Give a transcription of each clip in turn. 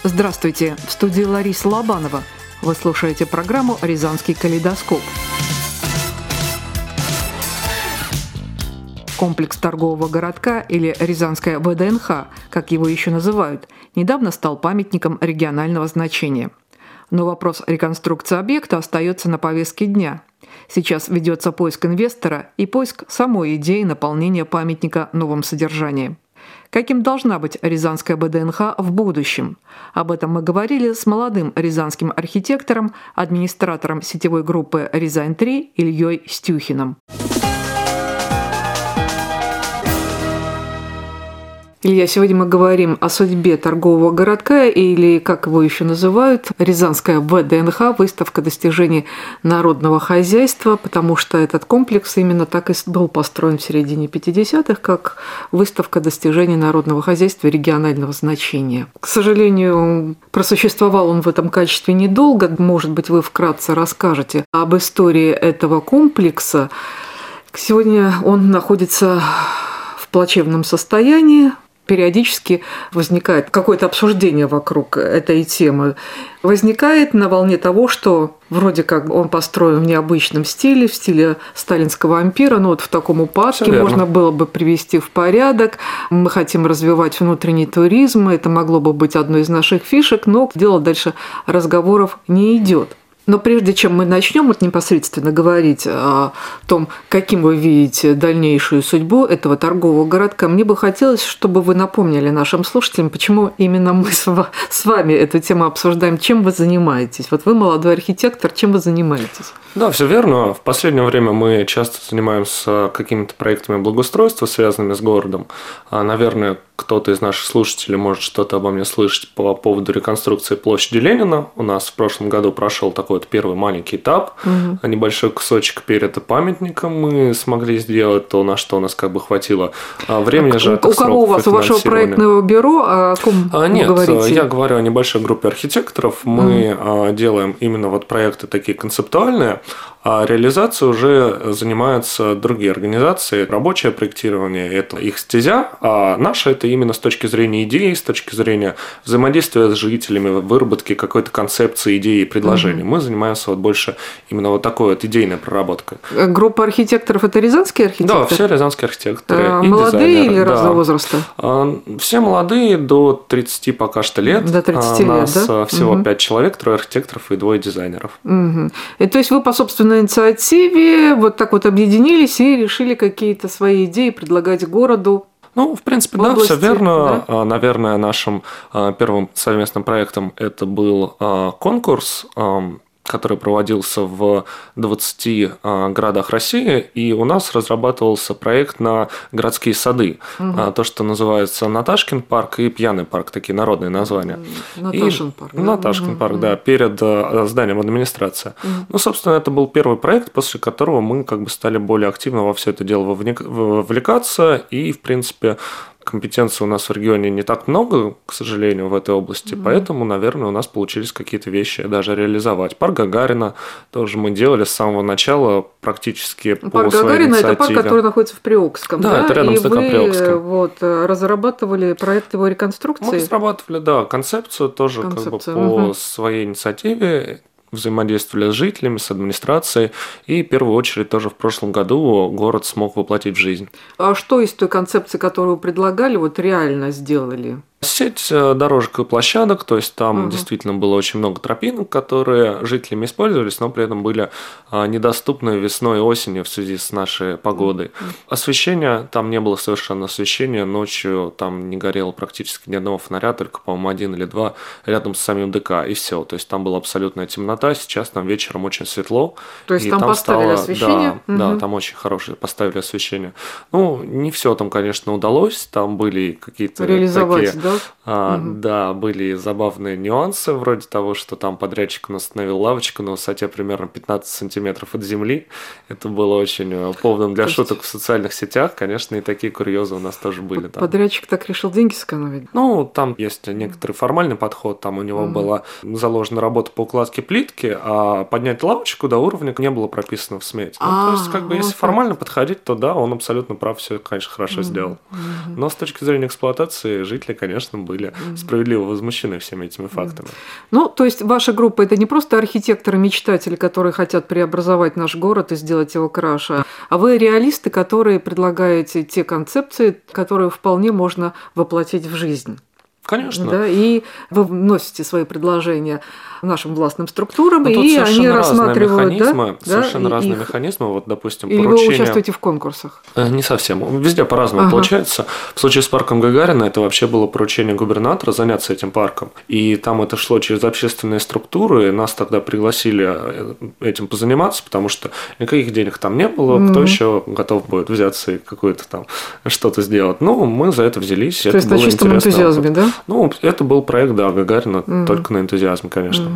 Здравствуйте, в студии Лариса Лобанова. Вы слушаете программу «Рязанский калейдоскоп». Комплекс торгового городка или Рязанская ВДНХ, как его еще называют, недавно стал памятником регионального значения. Но вопрос реконструкции объекта остается на повестке дня. Сейчас ведется поиск инвестора и поиск самой идеи наполнения памятника новым содержанием. Каким должна быть Рязанская ВДНХ в будущем? Об этом мы говорили с молодым рязанским архитектором, администратором сетевой группы «Рязань-3» Ильей Стюхиным. Илья, сегодня мы говорим о судьбе торгового городка, или, как его еще называют, Рязанская ВДНХ, выставка достижений народного хозяйства, потому что этот комплекс именно так и был построен в середине 50-х, как выставка достижений народного хозяйства регионального значения. К сожалению, просуществовал он в этом качестве недолго. Может быть, вы вкратце расскажете об истории этого комплекса. Сегодня он находится в плачевном состоянии. Периодически возникает какое-то обсуждение вокруг этой темы. Возникает на волне того, что вроде как он построен в необычном стиле, в стиле сталинского ампира, но вот в таком упадке можно было бы привести в порядок. Мы хотим развивать внутренний туризм, это могло бы быть одной из наших фишек, но дело дальше разговоров не идет. Но прежде чем мы начнем непосредственно говорить о том, каким вы видите дальнейшую судьбу этого торгового городка, мне бы хотелось, чтобы вы напомнили нашим слушателям, почему именно мы с вами эту тему обсуждаем, чем вы занимаетесь. Вот вы молодой архитектор, чем вы занимаетесь? Да, все верно. В последнее время мы часто занимаемся какими-то проектами благоустройства, связанными с городом. Наверное, кто-то из наших слушателей может что-то обо мне слышать по поводу реконструкции площади Ленина. У нас в прошлом году прошел такой вот первый маленький этап, небольшой кусочек перед памятником мы смогли сделать то, на что у нас как бы хватило времени. У кого у вас? У вашего проектного бюро? О ком вы говорите? Я говорю о небольшой группе архитекторов. Мы делаем именно вот проекты такие концептуальные, а реализацией уже занимаются другие организации. Рабочее проектирование – это их стезя, а наше – это именно с точки зрения идеи, с точки зрения взаимодействия с жителями, выработки какой-то концепции, идеи и предложений. Мы занимаемся вот больше именно вот такой вот идейной проработкой. Группа архитекторов – это рязанские архитекторы? Да, все рязанские архитекторы. Молодые или разного возраста? Все молодые, до 30 пока что лет. До 30 лет, да? У нас всего 5 человек, 3 архитекторов и 2 дизайнеров. И то есть вы по собственной инициативе вот так вот объединились и решили какие-то свои идеи предлагать городу? Ну, в принципе, да, все верно. Да? Наверное, нашим первым совместным проектом это был конкурс, который проводился в 20 городах России, и у нас разрабатывался проект на городские сады. То, что называется Наташкин парк и Пьяный парк, такие народные названия. Наташкин парк. Наташкин парк, да, перед зданием администрации. Ну, собственно, это был первый проект, после которого мы как бы стали более активно во все это дело вовлекаться, и, в принципе, компетенций у нас в регионе не так много, к сожалению, в этой области, поэтому, наверное, у нас получились какие-то вещи даже реализовать. Парк Гагарина тоже мы делали с самого начала практически по своей инициативе. Парк Гагарина – это парк, который находится в Приокском, да? Да, это рядом с ДК Приокском. И вы разрабатывали проект его реконструкции? Мы разрабатывали, да, концепцию тоже как бы по своей инициативе. Взаимодействовали с жителями, с администрацией, и в первую очередь тоже в прошлом году город смог воплотить в жизнь. А что из той концепции, которую вы предлагали, вот реально сделали? Сеть дорожек и площадок, то есть там действительно было очень много тропинок, которые жителями использовались, но при этом были недоступны весной и осенью в связи с нашей погодой. Освещение, там не было совершенно освещения, ночью там не горело практически ни одного фонаря, только, по-моему, 1 или 2 рядом с самим ДК, и все. То есть там была абсолютная темнота, сейчас там вечером очень светло. То есть там поставили освещение? Да, там очень хорошее поставили освещение. Ну, не все там, конечно, удалось, там были какие-то реализовать, такие... да? Да, были забавные нюансы, вроде того, что там подрядчик установил лавочку на высоте примерно 15 сантиметров от земли. Это было очень поводом для шуток в социальных сетях. Конечно, и такие курьезы у нас тоже были. Подрядчик так решил деньги сэкономить? Ну, там есть некоторый формальный подход. Там у него была заложена работа по укладке плитки, а поднять лавочку до уровня не было прописано в смете. То есть, как бы, если формально подходить, то да, он абсолютно прав, все, конечно, хорошо сделал. Но с точки зрения эксплуатации жители, конечно, были были справедливо возмущены всеми этими фактами. Ну, то есть ваша группа – это не просто архитекторы-мечтатели, которые хотят преобразовать наш город и сделать его краше, а вы реалисты, которые предлагаете те концепции, которые вполне можно воплотить в жизнь. Конечно. Да, и вы вносите свои предложения нашим властным структурам, Но и они рассматривают. Совершенно разные механизмы. Вот, допустим, или поручение... вы участвуете в конкурсах? Не совсем. Везде по-разному получается. В случае с парком Гагарина это вообще было поручение губернатора заняться этим парком. И там это шло через общественные структуры. Нас тогда пригласили этим позаниматься, потому что никаких денег там не было. Кто еще готов будет взяться и какое-то там что-то сделать? Ну, мы за это взялись. То есть на чистом энтузиазме, да? Ну, это был проект, да, Гагарина, только на энтузиазме, конечно.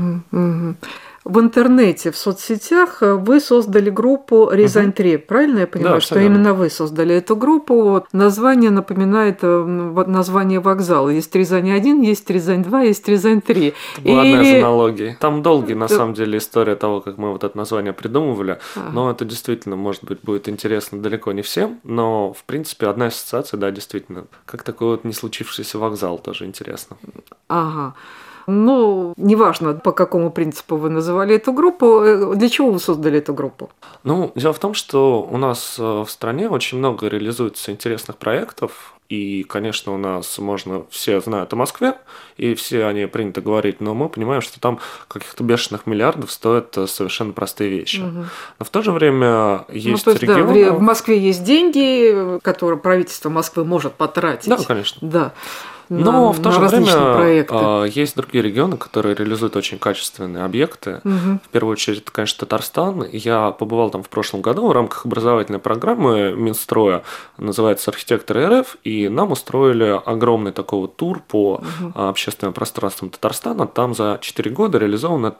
В интернете, в соцсетях вы создали группу «Рязань-3». Правильно я понимаю, да, что именно вы создали эту группу? Название напоминает название вокзала. Есть «Рязань-1», есть «Рязань-2», есть «Рязань-3». Это была одна из аналогий. Там долгий, на самом деле, история того, как мы вот это название придумывали. Но это действительно, может быть, будет интересно далеко не всем. Но, в принципе, одна ассоциация, да, действительно. Как такой вот не случившийся вокзал, тоже интересно. Ага. Ну, неважно, по какому принципу вы называли эту группу, для чего вы создали эту группу? Ну, дело в том, что у нас в стране очень много реализуется интересных проектов, и, конечно, у нас все знают о Москве, и все они принято говорить, но мы понимаем, что там каких-то бешеных миллиардов стоят совершенно простые вещи. Но в то же время есть регионы... Да, в Москве есть деньги, которые правительство Москвы может потратить. Да, конечно. Да. Но в то же время проекты. Есть другие регионы, которые реализуют очень качественные объекты. В первую очередь, это, конечно, Татарстан. Я побывал там в прошлом году в рамках образовательной программы Минстроя, называется «Архитекторы РФ», и нам устроили огромный такой вот тур по общественным пространствам Татарстана. Там за 4 года реализовано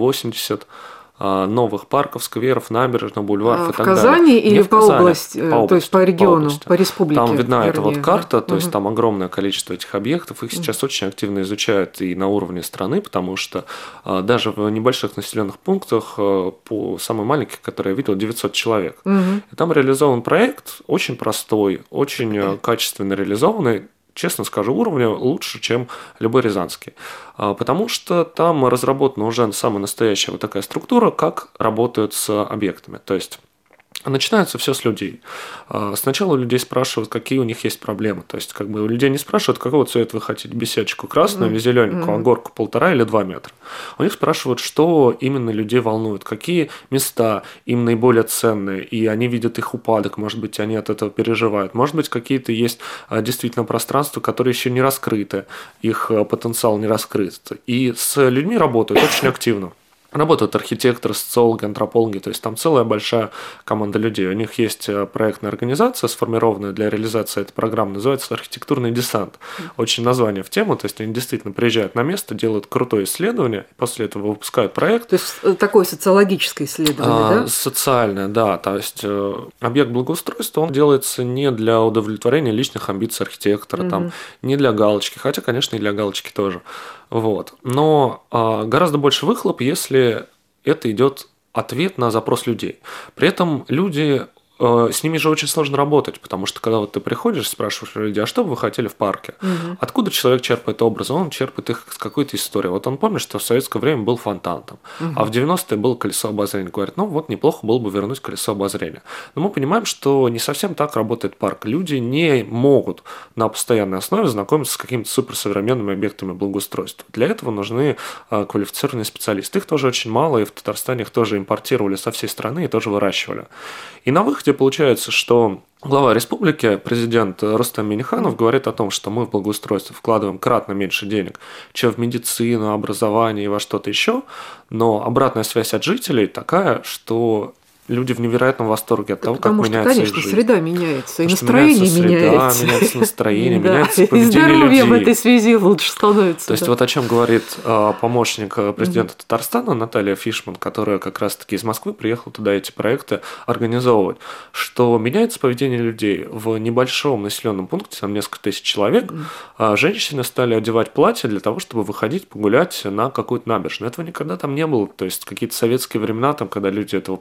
380 новых парков, скверов, набережных, бульваров и так далее. В Казани или по области, то есть по региону, по республике? Там видна эта вот карта, то есть там огромное количество этих объектов. Их сейчас очень активно изучают и на уровне страны, потому что даже в небольших населенных пунктах, по самым маленьких, которые я видел, 900 человек. И там реализован проект очень простой, очень качественно реализованный. Честно скажу, уровня лучше, чем любой рязанский. Потому что там разработана уже самая настоящая вот такая структура, как работают с объектами. То есть начинается все с людей. Сначала у людей спрашивают, какие у них есть проблемы. То есть, у людей не спрашивают, какого цвета вы хотите, беседочку красную или зелененькую, а горку 1,5 или 2 метра. У них спрашивают, что именно людей волнует, какие места им наиболее ценные, и они видят их упадок, может быть, они от этого переживают. Может быть, какие-то есть действительно пространства, которые еще не раскрыты, их потенциал не раскрыт. И с людьми работают очень активно. Работают архитекторы, социологи, антропологи, то есть там целая большая команда людей. У них есть проектная организация, сформированная для реализации этой программы, называется «Архитектурный десант». Очень название в тему, то есть они действительно приезжают на место, делают крутое исследование, после этого выпускают проект. То есть такое социологическое исследование, да? Социальное, да. То есть объект благоустройства, он делается не для удовлетворения личных амбиций архитектора, там, не для галочки, хотя, конечно, и для галочки тоже. Вот. Но гораздо больше выхлоп, если это идет ответ на запрос людей. При этом люди, с ними же очень сложно работать, потому что когда вот ты приходишь, спрашиваешь людей, а что бы вы хотели в парке? Откуда человек черпает образы? Он черпает их с какой-то истории. Вот он помнит, что в советское время был фонтан там, а в 90-е было колесо обозрения. Говорит, ну вот неплохо было бы вернуть колесо обозрения. Но мы понимаем, что не совсем так работает парк. Люди не могут на постоянной основе знакомиться с какими-то суперсовременными объектами благоустройства. Для этого нужны квалифицированные специалисты. Их тоже очень мало, и в Татарстане их тоже импортировали со всей страны и тоже выращивали. И на выходе получается, что глава республики, президент Рустем Минниханов, говорит о том, что мы в благоустройство вкладываем кратно меньше денег, чем в медицину, образование и во что-то еще, но обратная связь от жителей такая, что люди в невероятном восторге от того, как меняется их жизнь. Потому что, конечно, среда меняется, и настроение меняется. Меняется настроение, меняется поведение людей. И здоровье в этой связи лучше становится. То есть вот о чем говорит помощник президента Татарстана Наталья Фишман, которая как раз-таки из Москвы приехала туда эти проекты организовывать, что меняется поведение людей. В небольшом населенном пункте, там несколько тысяч человек, женщины стали одевать платья для того, чтобы выходить погулять на какую-то набережную. Этого никогда там не было. То есть какие-то советские времена, там, когда люди этого помнят.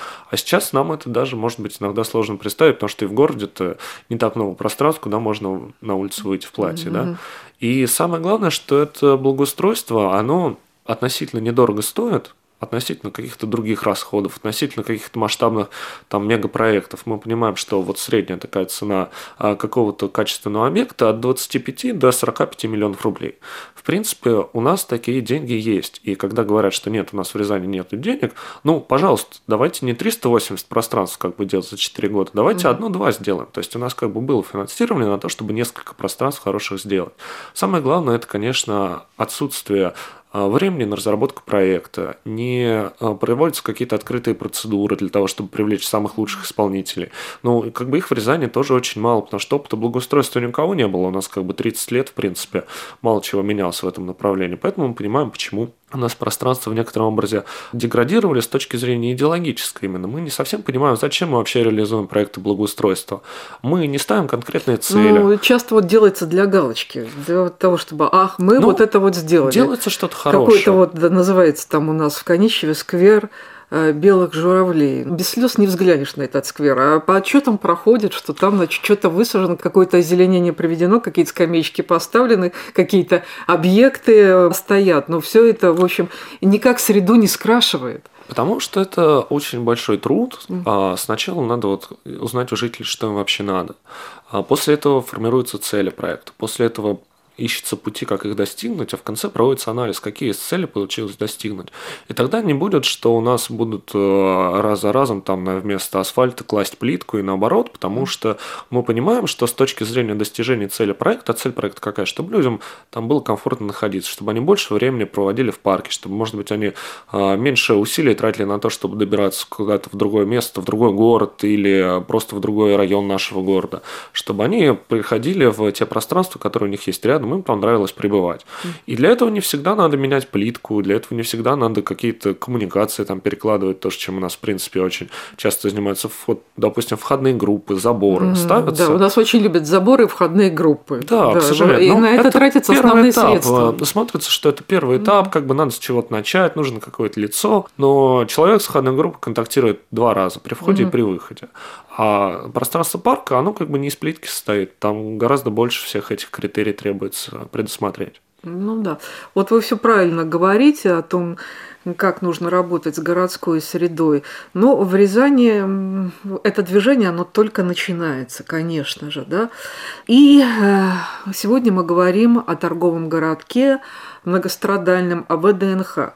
А сейчас нам это даже, может быть, иногда сложно представить, потому что и в городе-то не так много пространств, куда можно на улицу выйти в платье, да. И самое главное, что это благоустройство, оно относительно недорого стоит, относительно каких-то других расходов, относительно каких-то масштабных там мегапроектов. Мы понимаем, что вот средняя такая цена какого-то качественного объекта от 25 до 45 миллионов рублей. В принципе, у нас такие деньги есть. И когда говорят, что нет, у нас в Рязани нет денег, ну, пожалуйста, давайте не 380 пространств как бы делать за 4 года, давайте одно-два сделаем. То есть у нас как бы было финансирование на то, чтобы несколько пространств хороших сделать. Самое главное, это, конечно, отсутствие времени на разработку проекта, не проводятся какие-то открытые процедуры для того, чтобы привлечь самых лучших исполнителей. Ну, как бы их в Рязани тоже очень мало, потому что опыта благоустройства ни у кого не было. У нас как бы 30 лет, в принципе, мало чего менялось в этом направлении. Поэтому мы понимаем, почему у нас пространство в некотором образе деградировали с точки зрения идеологической именно. Мы не совсем понимаем, зачем мы вообще реализуем проекты благоустройства. Мы не ставим конкретные цели. Ну, часто вот делается для галочки, для того, чтобы, мы вот это вот сделали. Делается что-то хорошее. Какой-то вот называется там у нас в Канищеве сквер белых журавлей. Без слез не взглянешь на этот сквер. А по отчетам проходит, что там, значит, что-то высажено, какое-то озеленение проведено, какие-то скамеечки поставлены, какие-то объекты стоят. Но все это, в общем, никак среду не скрашивает. Потому что это очень большой труд. Сначала надо вот узнать у жителей, что им вообще надо. После этого формируются цели проекта. После этого ищутся пути, как их достигнуть, а в конце проводится анализ, какие из целей получилось достигнуть. И тогда не будет, что у нас будут раз за разом там вместо асфальта класть плитку и наоборот, потому что мы понимаем, что с точки зрения достижения цели проекта, а цель проекта какая? Чтобы людям там было комфортно находиться, чтобы они больше времени проводили в парке, чтобы, может быть, они меньше усилий тратили на то, чтобы добираться куда-то в другое место, в другой город или просто в другой район нашего города, чтобы они приходили в те пространства, которые у них есть рядом, им понравилось прибывать. И для этого не всегда надо менять плитку, для этого не всегда надо какие-то коммуникации там перекладывать, то, чем у нас, в принципе, очень часто занимаются, допустим, входные группы, заборы ставятся. Да, у нас очень любят заборы и входные группы. Да, к сожалению. И на это тратятся основные средства. Смотрится, что это первый этап, как бы надо с чего-то начать, нужно какое-то лицо, но человек с входной группой контактирует 2 раза при входе и при выходе. А пространство парка, оно как бы не из плитки состоит, там гораздо больше всех этих критерий требуется предусмотреть. Ну да. Вот вы все правильно говорите о том, как нужно работать с городской средой. Но в Рязани это движение, оно только начинается, конечно же, да. И сегодня мы говорим о торговом городке многострадальном, о ВДНХ.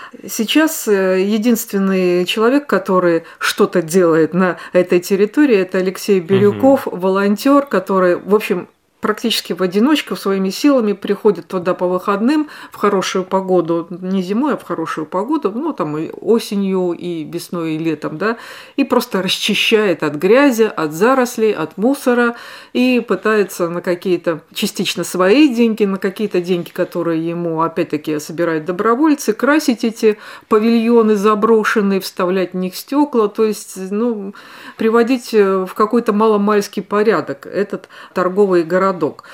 Сейчас единственный человек, который что-то делает на этой территории, это Алексей Бирюков, волонтер, который, в общем, практически в одиночку своими силами приходит туда по выходным в хорошую погоду, не зимой, а в хорошую погоду, ну там и осенью, и весной, и летом, да, и просто расчищает от грязи, от зарослей, от мусора и пытается на какие-то частично свои деньги, на какие-то деньги, которые ему опять-таки собирают добровольцы, красить эти павильоны заброшенные, вставлять в них стекла, то есть, ну, приводить в какой-то маломальский порядок этот торговый городок.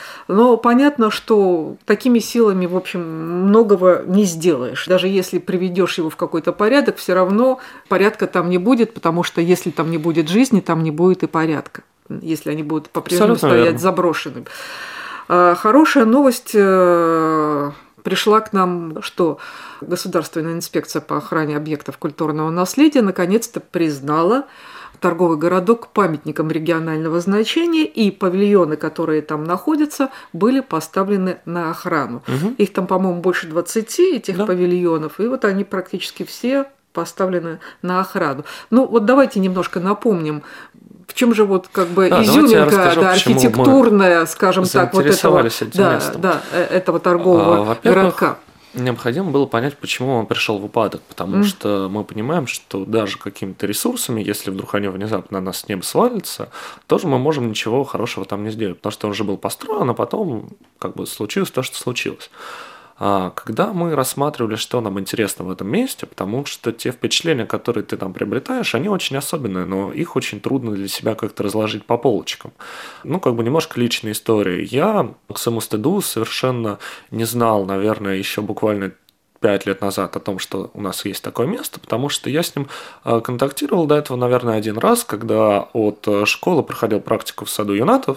Но понятно, что такими силами, в общем, многого не сделаешь. Даже если приведешь его в какой-то порядок, все равно порядка там не будет, потому что если там не будет жизни, там не будет и порядка, если они будут по-прежнему стоять заброшенными. Хорошая новость пришла к нам, что Государственная инспекция по охране объектов культурного наследия наконец-то признала торговый городок памятником регионального значения, и павильоны, которые там находятся, были поставлены на охрану. Их там, по-моему, больше 20 этих павильонов, и вот они практически все поставлены на охрану. Ну вот давайте немножко напомним, в чем же вот как бы изюминка архитектурная, скажем так, вот этого торгового городка. Необходимо было понять, почему он пришел в упадок, потому что мы понимаем, что даже какими-то ресурсами, если вдруг они внезапно на нас с неба свалятся, тоже мы можем ничего хорошего там не сделать, потому что он уже был построен, а потом как бы случилось то, что случилось. Когда мы рассматривали, что нам интересно в этом месте, потому что те впечатления, которые ты там приобретаешь, они очень особенные, но их очень трудно для себя как-то разложить по полочкам. Ну, как бы немножко личной истории. Я к своему стыду совершенно не знал, наверное, еще буквально 5 лет назад о том, что у нас есть такое место, потому что я с ним контактировал до этого, наверное, один раз, когда от школы проходил практику в саду юнатов,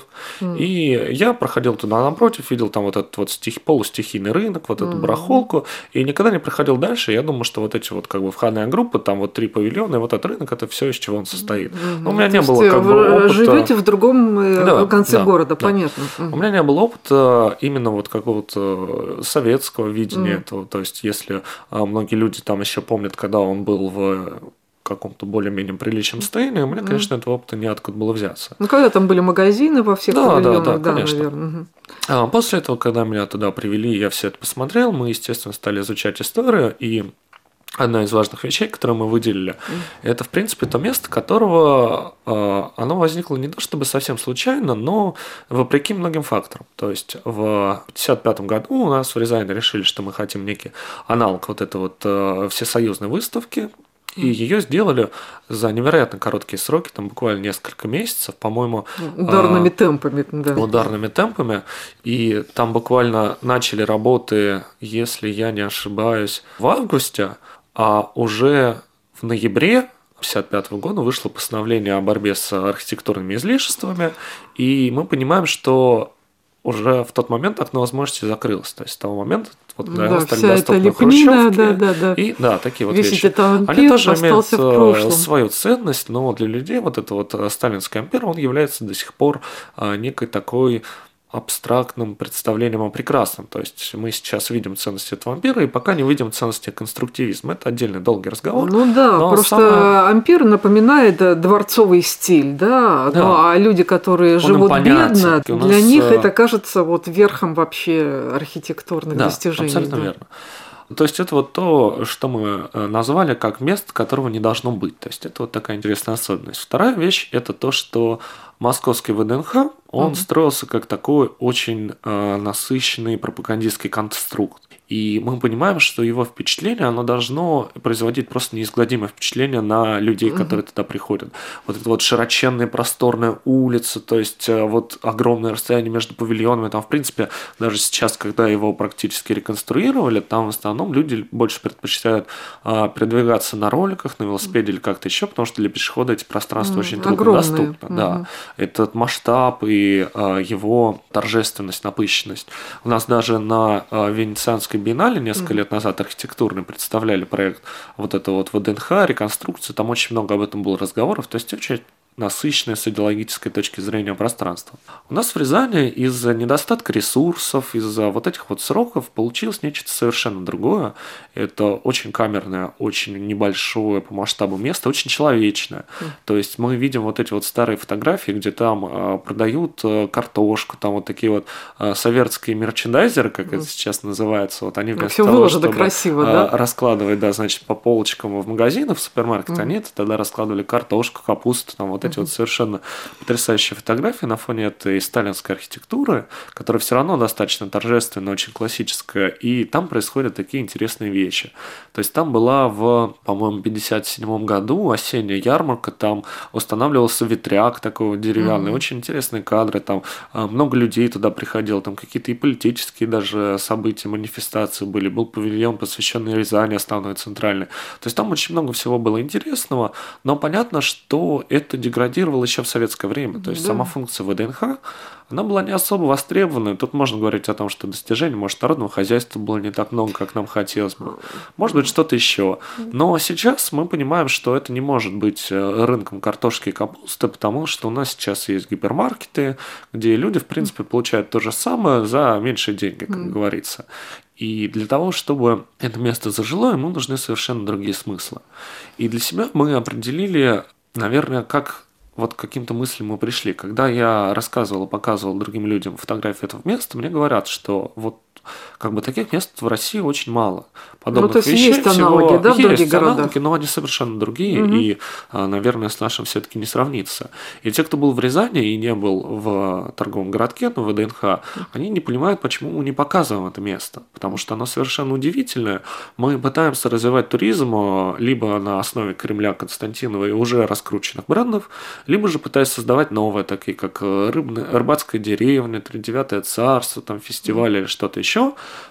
и я проходил туда напротив, видел там вот этот вот полустихийный рынок, вот эту барахолку, и никогда не проходил дальше. Я думаю, что вот эти вот как бы входная группа, там вот 3 павильона, и вот этот рынок, это все, из чего он состоит. Но у меня не было как бы опыта. Живете в другом конце города, понятно. У меня не было опыта именно вот какого-то советского видения этого. То есть, если многие люди там еще помнят, когда он был в каком-то более-менее приличном состоянии, у меня, конечно, этого опыта неоткуда было взяться. Ну, когда там были магазины во всех павильонах, да, конечно. наверное. После этого, когда меня туда привели, я все это посмотрел, мы, естественно, стали изучать историю, и одна из важных вещей, которую мы выделили, это, в принципе, то место, которого оно возникло не то чтобы совсем случайно, но вопреки многим факторам. То есть в 1955 году у нас в Рязани решили, что мы хотим некий аналог вот этой вот всесоюзной выставки, и ее сделали за невероятно короткие сроки, там буквально несколько месяцев, по-моему. Ударными темпами, да. Ударными темпами. И там буквально начали работы, если я не ошибаюсь, в августе, а уже в ноябре 1955 года вышло постановление о борьбе с архитектурными излишествами, и мы понимаем, что уже в тот момент окно возможности закрылось. То есть с того момента вот, да, стали доступны хрущевки. И такие вот весь вещи. Они тоже имеют свою ценность, но для людей вот это вот сталинский ампир, он является до сих пор некой такой абстрактным представлением о прекрасном. То есть мы сейчас видим ценности этого ампира и пока не видим ценности конструктивизма. Это отдельный долгий разговор. Ну да, просто ампир напоминает дворцовый стиль, да? Ну, а люди, которые живут бедно, для них это кажется вот верхом вообще архитектурных достижений. Абсолютно верно. То есть это вот то, что мы назвали как место, которого не должно быть. То есть это вот такая интересная особенность. Вторая вещь – это то, что московский ВДНХ, он строился как такой очень насыщенный пропагандистский конструкт. И мы понимаем, что его впечатление, оно должно производить просто неизгладимое впечатление на людей, которые туда приходят. Вот это вот широченные просторные улицы, то есть вот огромное расстояние между павильонами. Там, в принципе, даже сейчас, когда его практически реконструировали, там в основном люди больше предпочитают передвигаться на роликах, на велосипеде или как-то еще, потому что для пешехода эти пространства очень труднодоступны. Да. Этот масштаб и его торжественность, напыщенность. У нас даже на Венецианской биеннале несколько лет назад архитектурно представляли проект вот это вот ВДНХ, реконструкцию, там очень много об этом было разговоров, то есть очень насыщенное с идеологической точки зрения пространство. У нас в Рязани из-за недостатка ресурсов, из-за вот этих вот сроков получилось нечто совершенно другое. Это очень камерное, очень небольшое по масштабу место, очень человечное. То есть мы видим вот эти вот старые фотографии, где там продают картошку, там вот такие вот советские мерчендайзеры, как это сейчас называется, вот они вместо того, чтобы красиво, раскладывать, значит, по полочкам в магазинах, в супермаркете, они это тогда раскладывали картошку, капусту, там вот эти вот совершенно потрясающие фотографии на фоне этой сталинской архитектуры, которая все равно достаточно торжественная, очень классическая, и там происходят такие интересные вещи. То есть там была по-моему, 1957 году осенняя ярмарка, там устанавливался ветряк такой вот деревянный, очень интересные кадры, там много людей туда приходило, там какие-то и политические даже события, манифестации были, был павильон, посвященный Рязани, основной центральный. То есть там очень много всего было интересного, но понятно, что это деградировало еще в советское время. То есть сама функция ВДНХ, она была не особо востребована. Тут можно говорить о том, что достижений, может, народного хозяйства было не так много, как нам хотелось бы. Может быть, что-то еще. Но сейчас мы понимаем, что это не может быть рынком картошки и капусты, потому что у нас сейчас есть гипермаркеты, где люди, в принципе, получают то же самое за меньшие деньги, как говорится. И для того, чтобы это место зажило, ему нужны совершенно другие смыслы. И для себя мы определили, наверное, как вот к каким-то мыслям мы пришли. Когда я рассказывал и показывал другим людям фотографии этого места, мне говорят, что вот как бы таких мест в России очень мало. Подобных то есть вещей есть аналоги, да, в других городах? Аналоги, но они совершенно другие, и, наверное, с нашим все-таки не сравнится. И те, кто был в Рязани и не был в торговом городке, в ВДНХ, они не понимают, почему мы не показываем это место, потому что оно совершенно удивительное. Мы пытаемся развивать туризм либо на основе Кремля, Константинова и уже раскрученных брендов, либо же пытаясь создавать новые, такие как Рыбацкая деревня, Тридевятое царство, там фестивали или что-то еще.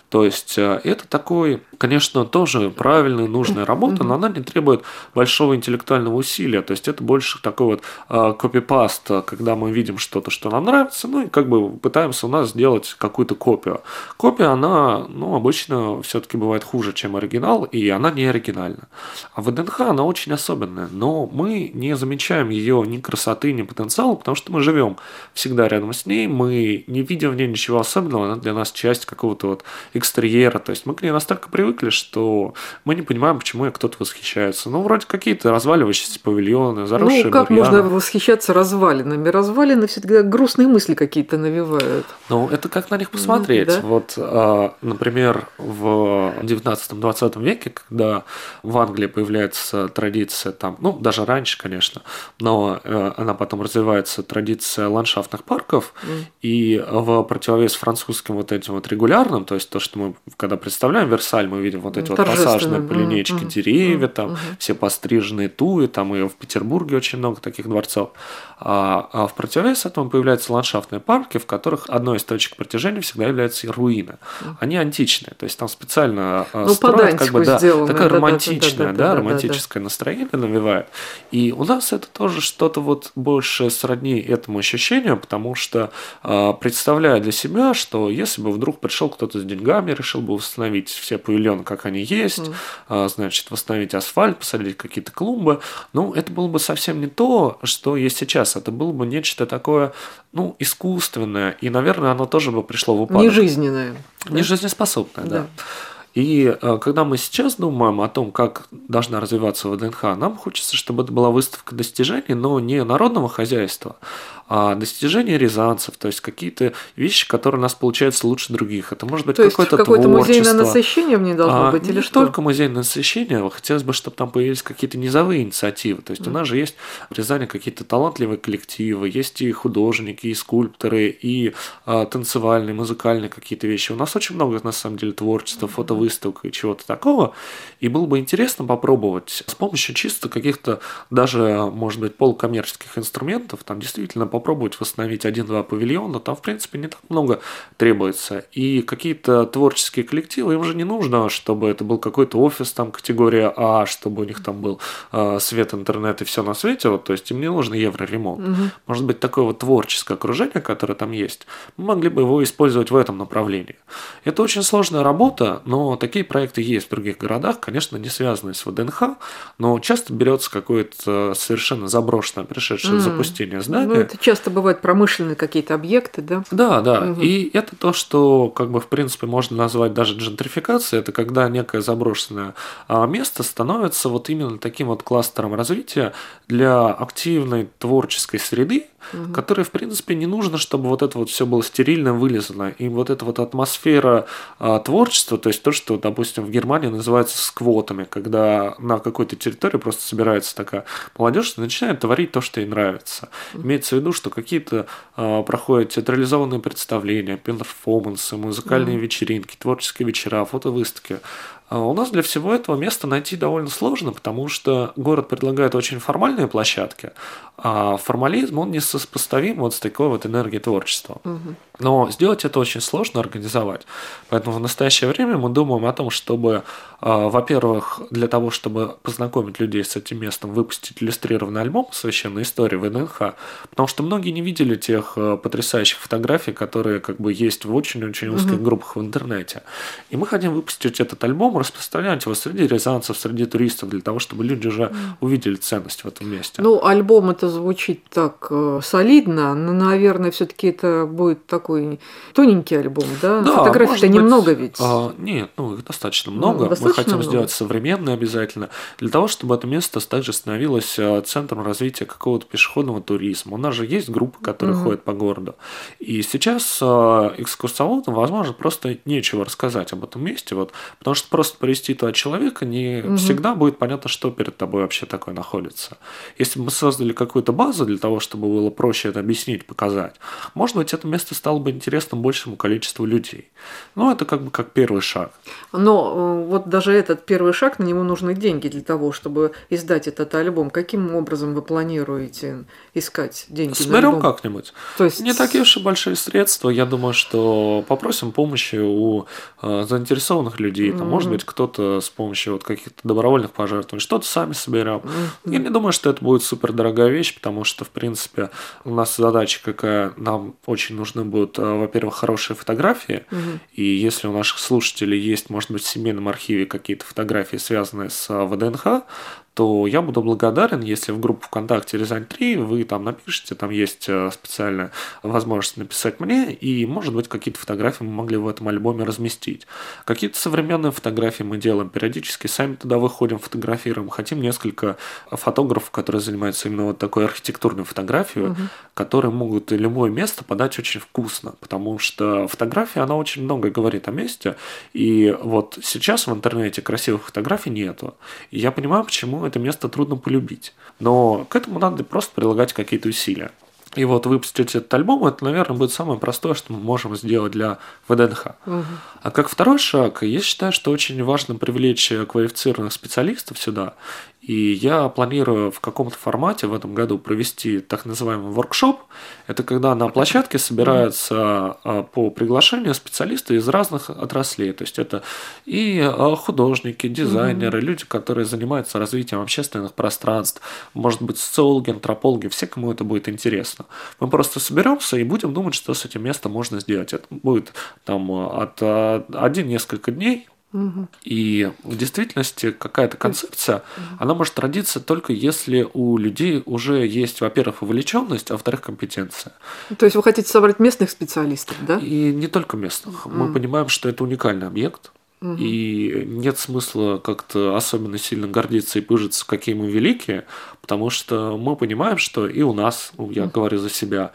То есть это такой, конечно, тоже правильная, нужная работа, но она не требует большого интеллектуального усилия. То есть это больше такой вот копипаст, когда мы видим что-то, что нам нравится, ну и как бы пытаемся у нас сделать какую-то копию. Копия, она, обычно все-таки бывает хуже, чем оригинал, и она не оригинальна. А ВДНХ, она очень особенная, но мы не замечаем ее ни красоты, ни потенциала, потому что мы живем всегда рядом с ней, мы не видим в ней ничего особенного, она для нас часть какого-то вот экстерьера, то есть мы к ней настолько привыкли, что мы не понимаем, почему кто-то восхищается. Ну, вроде какие-то разваливающиеся павильоны, заросшие как бурьяном. можно восхищаться развалинами? Развалины всегда грустные мысли какие-то навевают. Ну, это как на них посмотреть. Да. Вот, например, в 19-20 веке, когда в Англии появляется традиция, там, даже раньше, конечно, но она потом развивается, традиция ландшафтных парков, и в противовес французским вот этим вот регулярным, то есть то, что мы, когда представляем Версаль, мы видим вот эти вот посаженные по линейке деревья, там, все постриженные туи, там и в Петербурге очень много таких дворцов. А в противовес этому появляются ландшафтные парки, в которых одной из точек притяжения всегда являются руины. Они античные, то есть там специально строят как бы, такое романтичное, романтическое настроение навевает. И у нас это тоже что-то вот больше сродни этому ощущению, потому что представляю для себя, что если бы вдруг пришел кто-то с деньгами, решил бы восстановить все павильоны, как они есть, значит, восстановить асфальт, посадить какие-то клумбы, это было бы совсем не то, что есть сейчас. Это было бы нечто такое, искусственное, и, наверное, оно тоже бы пришло в упадок. Нежизненное. Нежизнеспособное, да. И когда мы сейчас думаем о том, как должна развиваться ВДНХ, нам хочется, чтобы это была выставка достижений, но не народного хозяйства, а достижения рязанцев, то есть какие-то вещи, которые у нас получаются лучше других. Это может быть какое-то какое-то музейное насыщение в ней должно быть, или не что? Не только музейное насыщение, хотелось бы, чтобы там появились какие-то низовые инициативы. То есть у нас же есть в Рязани какие-то талантливые коллективы, есть и художники, и скульпторы, и танцевальные, музыкальные какие-то вещи. У нас очень много, на самом деле, творчества, фотовыставок и чего-то такого. И было бы интересно попробовать с помощью чисто каких-то даже, может быть, полукоммерческих инструментов, там действительно попробовать восстановить 1-2 павильона, там, в принципе, не так много требуется. И какие-то творческие коллективы, им же не нужно, чтобы это был какой-то офис, там, категория А, чтобы у них там был свет, интернет и все на свете, то есть им не нужен евроремонт. Может быть, такое вот творческое окружение, которое там есть, мы могли бы его использовать в этом направлении. Это очень сложная работа, но такие проекты есть в других городах, конечно, не связанные с ВДНХ, но часто берется какое-то совершенно заброшенное, пришедшее в запустение здание. Это часто бывают промышленные какие-то объекты, да? Да. И это то, что, в принципе, можно назвать даже джентрификацией. Это когда некое заброшенное место становится вот именно таким вот кластером развития для активной творческой среды, которой, в принципе, не нужно, чтобы вот это вот все было стерильно вылизано. И вот эта вот атмосфера творчества, то есть то, что, допустим, в Германии называется сквотами, когда на какой-то территории просто собирается такая молодежь и начинает творить то, что ей нравится. Имеется в виду, что какие-то проходят театрализованные представления, перформансы, музыкальные вечеринки, творческие вечера, фотовыставки. У нас для всего этого места найти довольно сложно, потому что город предлагает очень формальные площадки, а формализм, он не сопоставим вот с такой вот энергией творчества. Но сделать это очень сложно организовать. Поэтому в настоящее время мы думаем о том, чтобы, во-первых, для того, чтобы познакомить людей с этим местом, выпустить иллюстрированный альбом «Священная история» ВДНХ, потому что многие не видели тех потрясающих фотографий, которые есть в очень-очень узких группах в интернете. И мы хотим выпустить этот альбом, распространять его среди рязанцев, среди туристов, для того, чтобы люди уже увидели ценность в этом месте. Альбом это звучит так солидно, но, наверное, все-таки это будет такой тоненький альбом, да? Фотографий-то немного ведь. Нет, их достаточно много. Мы хотим сделать современный обязательно, для того, чтобы это место также становилось центром развития какого-то пешеходного туризма. У нас же есть группы, которые ходят по городу. И сейчас экскурсоводам, возможно, просто нечего рассказать об этом месте, потому что просто просто провести туда человека, не всегда будет понятно, что перед тобой вообще такое находится. Если бы мы создали какую-то базу для того, чтобы было проще это объяснить, показать, может быть, это место стало бы интересным большему количеству людей. Но это как бы как первый шаг. Но вот даже этот первый шаг, на него нужны деньги для того, чтобы издать этот альбом. Каким образом вы планируете искать деньги на альбом? Соберем как-нибудь. То есть... Не такие уж и большие средства. Я думаю, что попросим помощи у заинтересованных людей. Там, может быть, кто-то с помощью вот каких-то добровольных пожертвований, что-то сами соберем. Я не думаю, что это будет супер дорогая вещь, потому что, в принципе, у нас задача какая, нам очень нужны будут, во-первых, хорошие фотографии. И если у наших слушателей есть, может быть, в семейном архиве какие-то фотографии, связанные с ВДНХ, то я буду благодарен, если в группу ВКонтакте Рязань-3 вы там напишите, там есть специальная возможность написать мне, и, может быть, какие-то фотографии мы могли в этом альбоме разместить. Какие-то современные фотографии мы делаем периодически, сами туда выходим, фотографируем. Хотим несколько фотографов, которые занимаются именно вот такой архитектурной фотографией, которые могут любое место подать очень вкусно, потому что фотография, она очень много говорит о месте, и вот сейчас в интернете красивых фотографий нету. И я понимаю, почему это место трудно полюбить. Но к этому надо просто прилагать какие-то усилия. И вот выпустить этот альбом, это, наверное, будет самое простое, что мы можем сделать для ВДНХ. А как второй шаг, я считаю, что очень важно привлечь квалифицированных специалистов сюда. И я планирую в каком-то формате в этом году провести так называемый воркшоп. Это когда на площадке собираются по приглашению специалисты из разных отраслей. То есть это и художники, дизайнеры, люди, которые занимаются развитием общественных пространств, может быть, социологи, антропологи, все, кому это будет интересно. Мы просто соберемся и будем думать, что с этим местом можно сделать. Это будет там от несколько дней. И в действительности какая-то концепция, она может родиться только если у людей уже есть, во-первых, вовлеченность, а во-вторых, компетенция. То есть вы хотите собрать местных специалистов, да? И не только местных. Мы понимаем, что это уникальный объект. И нет смысла как-то особенно сильно гордиться и пыжиться, какие мы великие, потому что мы понимаем, что и у нас, я говорю за себя,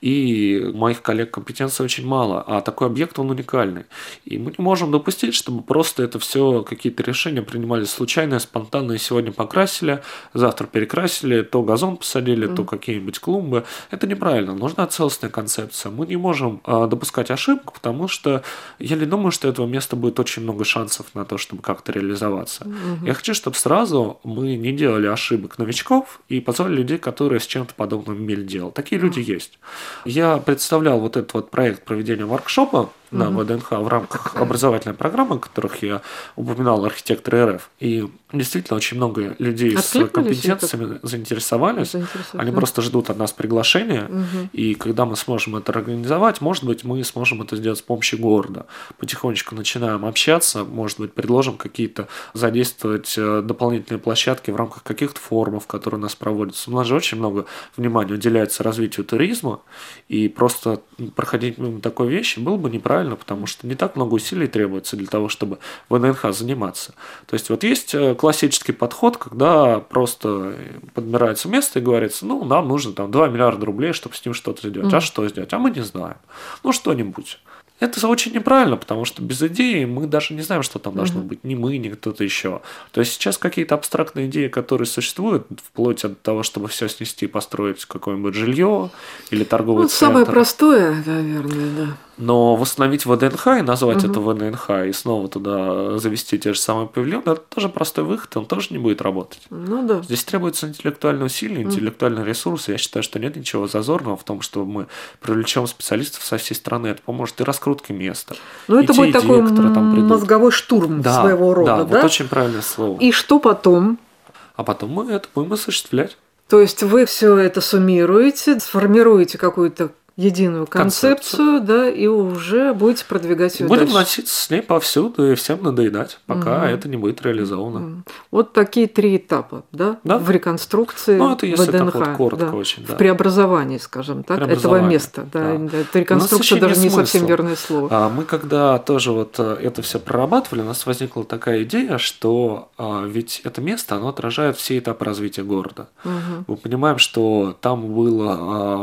и у моих коллег компетенции очень мало, а такой объект, он уникальный. И мы не можем допустить, чтобы просто это все какие-то решения принимались случайно, спонтанно, и сегодня покрасили, завтра перекрасили, то газон посадили, то какие-нибудь клумбы. Это неправильно, нужна целостная концепция. Мы не можем допускать ошибок, потому что я не думаю, что этого места будет очень много шансов на то, чтобы как-то реализоваться. Я хочу, чтобы сразу мы не делали ошибок новичков и позвали людей, которые с чем-то подобным имели дело. Такие люди есть. Я представлял вот этот вот проект проведения воркшопа на ВДНХ в рамках образовательной программы, которых я упоминал, архитекторы РФ. И действительно очень много людей с компетенциями заинтересовались. Они просто ждут от нас приглашения. И когда мы сможем это организовать, может быть, мы сможем это сделать с помощью города. Потихонечку начинаем общаться, может быть, предложим какие-то задействовать дополнительные площадки в рамках каких-то форумов, которые у нас проводятся. У нас же очень много внимания уделяется развитию туризма, и просто проходить мимо такой вещи было бы неправильно, потому что не так много усилий требуется для того, чтобы в ВДНХ заниматься. То есть вот есть классический подход, когда просто подбирается место и говорится, ну, нам нужно там 2 миллиарда рублей, чтобы с ним что-то сделать. А что сделать? А мы не знаем. Ну, что-нибудь. Это очень неправильно, потому что без идеи мы даже не знаем, что там должно быть. Ни мы, ни кто-то еще. То есть сейчас какие-то абстрактные идеи, которые существуют, вплоть от того, чтобы все снести и построить какое-нибудь жилье или торговый центр. Самое простое, наверное, да. Но восстановить ВДНХ и назвать это ВДНХ и снова туда завести те же самые павильоны, это тоже простой выход, он тоже не будет работать. Ну да. Здесь требуется интеллектуальное усилие, интеллектуальный ресурс. Я считаю, что нет ничего зазорного в том, что мы привлечем специалистов со всей страны. Это поможет и раскрутке места. Ну, это будет такой мозговой штурм своего рода, да? Да, вот очень правильное слово. И что потом? А потом мы это будем осуществлять. То есть вы все это суммируете, сформируете какую-то единую концепцию, да, и уже будете продвигать ее Будем дальше. носиться с ней повсюду и всем надоедать, пока это не будет реализовано. Вот такие 3 этапа, да, в реконструкции это если ВДНХ, так вот коротко очень, да. В преобразовании, скажем так, этого места. Да. Это реконструкция даже не совсем верное слово. Мы когда тоже вот это все прорабатывали, у нас возникла такая идея, что ведь это место, оно отражает все этапы развития города. Мы понимаем, что там было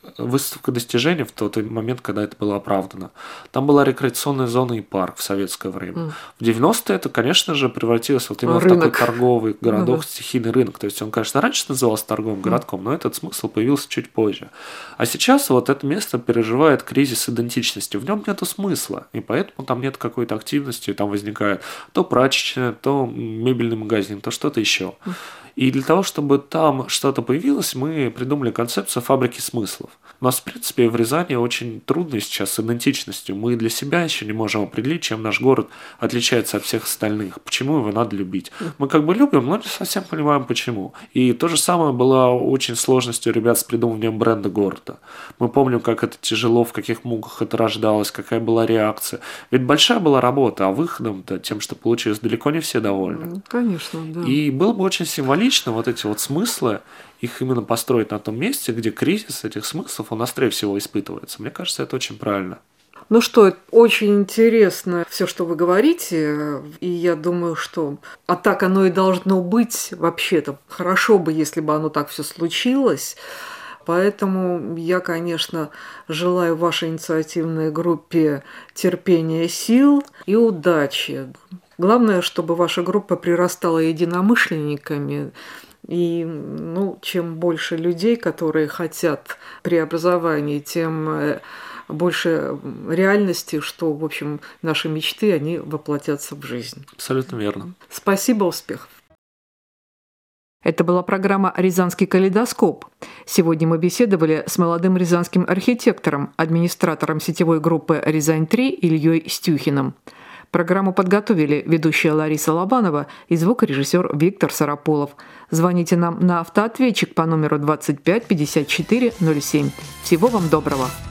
выставка достижений в тот момент, когда это было оправдано. Там была рекреационная зона и парк в советское время. В 90-е это, конечно же, превратилось вот именно в такой торговый городок, стихийный рынок. То есть он, конечно, раньше назывался торговым городком, но этот смысл появился чуть позже. А сейчас вот это место переживает кризис идентичности. В нем нету смысла, и поэтому там нет какой-то активности, там возникает то прачечная, то мебельный магазин, то что-то еще. И для того, чтобы там что-то появилось, мы придумали концепцию фабрики смыслов. У нас, в принципе, в Рязани очень трудно сейчас с идентичностью. Мы для себя еще не можем определить, чем наш город отличается от всех остальных, почему его надо любить. Мы как бы любим, но не совсем понимаем, почему. И то же самое было очень сложностью ребят с придумыванием бренда города. Мы помним, как это тяжело, в каких муках это рождалось, какая была реакция. Ведь большая была работа, а выходом-то, тем, что получилось, далеко не все довольны. Конечно, да. И было бы очень символично вот эти вот смыслы, их именно построить на том месте, где кризис этих смыслов, он острее всего испытывается. Мне кажется, это очень правильно. Ну что, очень интересно все, что вы говорите, и я думаю, что так оно и должно быть вообще-то. Хорошо бы, если бы оно так все случилось. Поэтому я, конечно, желаю вашей инициативной группе терпения, сил и удачи. Главное, чтобы ваша группа прирастала единомышленниками. И чем больше людей, которые хотят преобразований, тем больше реальности, что, в общем, наши мечты, они воплотятся в жизнь. Абсолютно верно. Спасибо, успехов. Это была программа «Рязанский калейдоскоп». Сегодня мы беседовали с молодым рязанским архитектором, администратором сетевой группы «Рязань-3» Ильей Стюхиным. Программу подготовили ведущая Лариса Лобанова и звукорежиссер Виктор Сараполов. Звоните нам на автоответчик по номеру 25 54 07. Всего вам доброго!